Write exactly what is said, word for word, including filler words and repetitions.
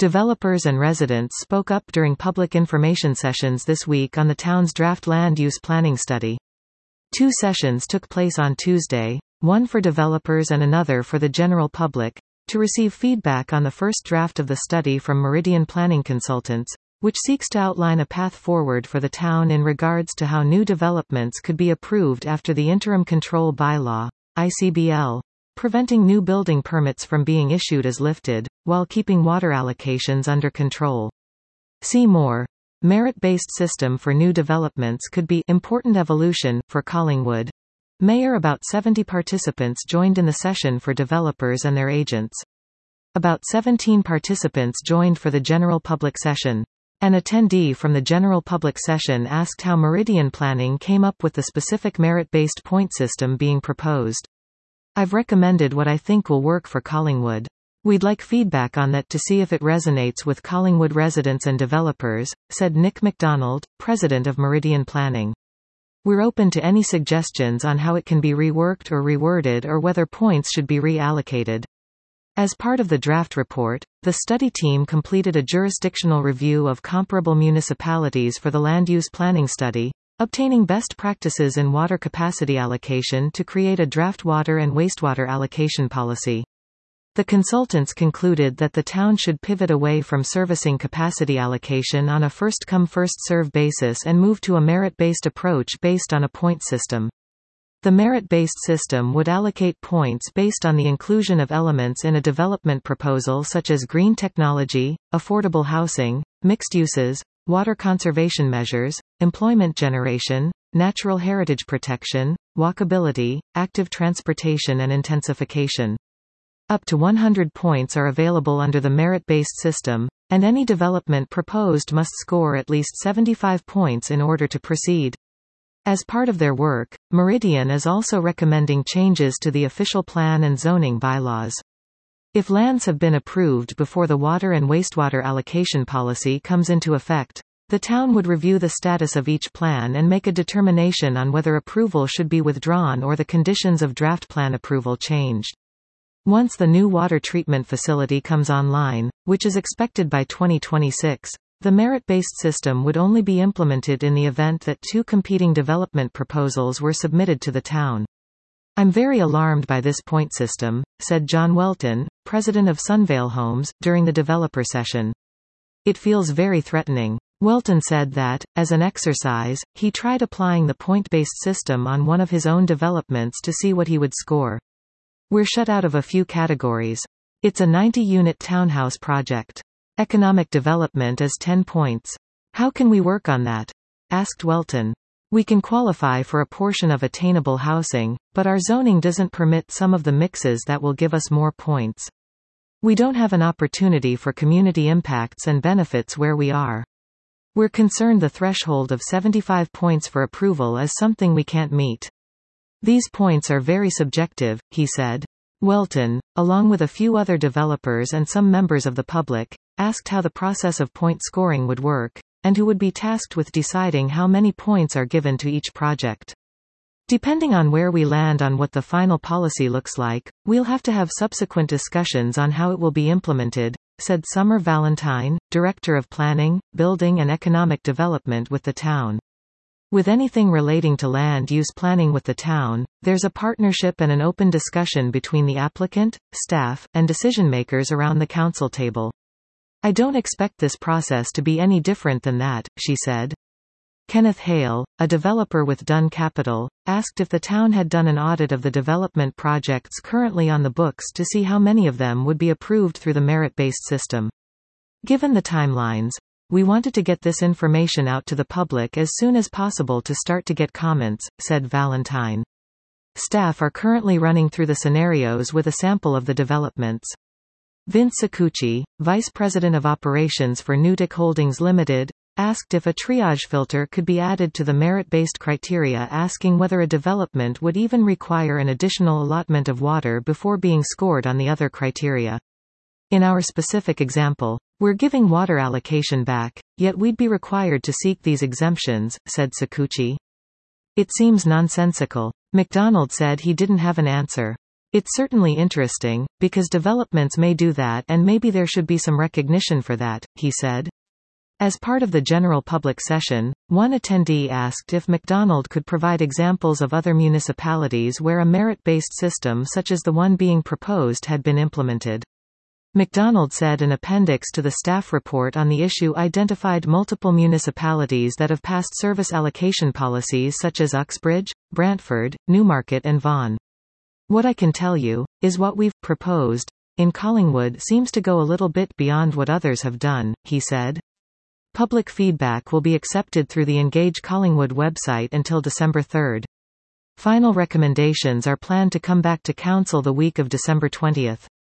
Developers and residents spoke up during public information sessions this week on the town's draft land use planning study. Two sessions took place on Tuesday, one for developers and another for the general public, to receive feedback on the first draft of the study from Meridian Planning Consultants, which seeks to outline a path forward for the town in regards to how new developments could be approved after the Interim Control Bylaw, I C B L, preventing new building permits from being issued is lifted, while keeping water allocations under control. See more. Merit-based system for new developments could be important evolution for Collingwood. Mayor. About seventy participants joined in the session for developers and their agents. About seventeen participants joined for the general public session. An attendee from the general public session asked how Meridian Planning came up with the specific merit-based point system being proposed. I've recommended what I think will work for Collingwood. We'd like feedback on that to see if it resonates with Collingwood residents and developers, said Nick McDonald, president of Meridian Planning. We're open to any suggestions on how it can be reworked or reworded or whether points should be reallocated. As part of the draft report, the study team completed a jurisdictional review of comparable municipalities for the land use planning study, obtaining best practices in water capacity allocation to create a draft water and wastewater allocation policy. The consultants concluded that the town should pivot away from servicing capacity allocation on a first-come first-served basis and move to a merit-based approach based on a point system. The merit-based system would allocate points based on the inclusion of elements in a development proposal such as green technology, affordable housing, mixed uses, water conservation measures, employment generation, natural heritage protection, walkability, active transportation and intensification. Up to one hundred points are available under the merit-based system, and any development proposed must score at least seventy-five points in order to proceed. As part of their work, Meridian is also recommending changes to the official plan and zoning bylaws. If lands have been approved before the water and wastewater allocation policy comes into effect, the town would review the status of each plan and make a determination on whether approval should be withdrawn or the conditions of draft plan approval changed. Once the new water treatment facility comes online, which is expected by twenty twenty-six, the merit-based system would only be implemented in the event that two competing development proposals were submitted to the town. I'm very alarmed by this point system, said John Welton, president of Sunvale Homes, during the developer session. It feels very threatening. Welton said that, as an exercise, he tried applying the point-based system on one of his own developments to see what he would score. We're shut out of a few categories. It's a ninety-unit townhouse project. Economic development is ten points. How can we work on that? Asked Welton. We can qualify for a portion of attainable housing, but our zoning doesn't permit some of the mixes that will give us more points. We don't have an opportunity for community impacts and benefits where we are. We're concerned the threshold of seventy-five points for approval is something we can't meet. These points are very subjective, he said. Welton, along with a few other developers and some members of the public, asked how the process of point scoring would work, and who would be tasked with deciding how many points are given to each project. Depending on where we land on what the final policy looks like, we'll have to have subsequent discussions on how it will be implemented, said Summer Valentine, Director of Planning, Building and Economic Development with the town. With anything relating to land use planning with the town, there's a partnership and an open discussion between the applicant, staff, and decision-makers around the council table. I don't expect this process to be any different than that, she said. Kenneth Hale, a developer with Dunn Capital, asked if the town had done an audit of the development projects currently on the books to see how many of them would be approved through the merit-based system. Given the timelines, we wanted to get this information out to the public as soon as possible to start to get comments, said Valentine. Staff are currently running through the scenarios with a sample of the developments. Vince Sakuchi, Vice President of Operations for Newtek Holdings Limited, asked if a triage filter could be added to the merit-based criteria, asking whether a development would even require an additional allotment of water before being scored on the other criteria. In our specific example, we're giving water allocation back, yet we'd be required to seek these exemptions, said Sakuchi. It seems nonsensical. McDonald said he didn't have an answer. It's certainly interesting, because developments may do that and maybe there should be some recognition for that, he said. As part of the general public session, one attendee asked if McDonald could provide examples of other municipalities where a merit-based system such as the one being proposed had been implemented. McDonald said an appendix to the staff report on the issue identified multiple municipalities that have passed service allocation policies such as Uxbridge, Brantford, Newmarket and Vaughan. What I can tell you, is what we've proposed in Collingwood seems to go a little bit beyond what others have done, he said. Public feedback will be accepted through the Engage Collingwood website until December third. Final recommendations are planned to come back to Council the week of December twentieth.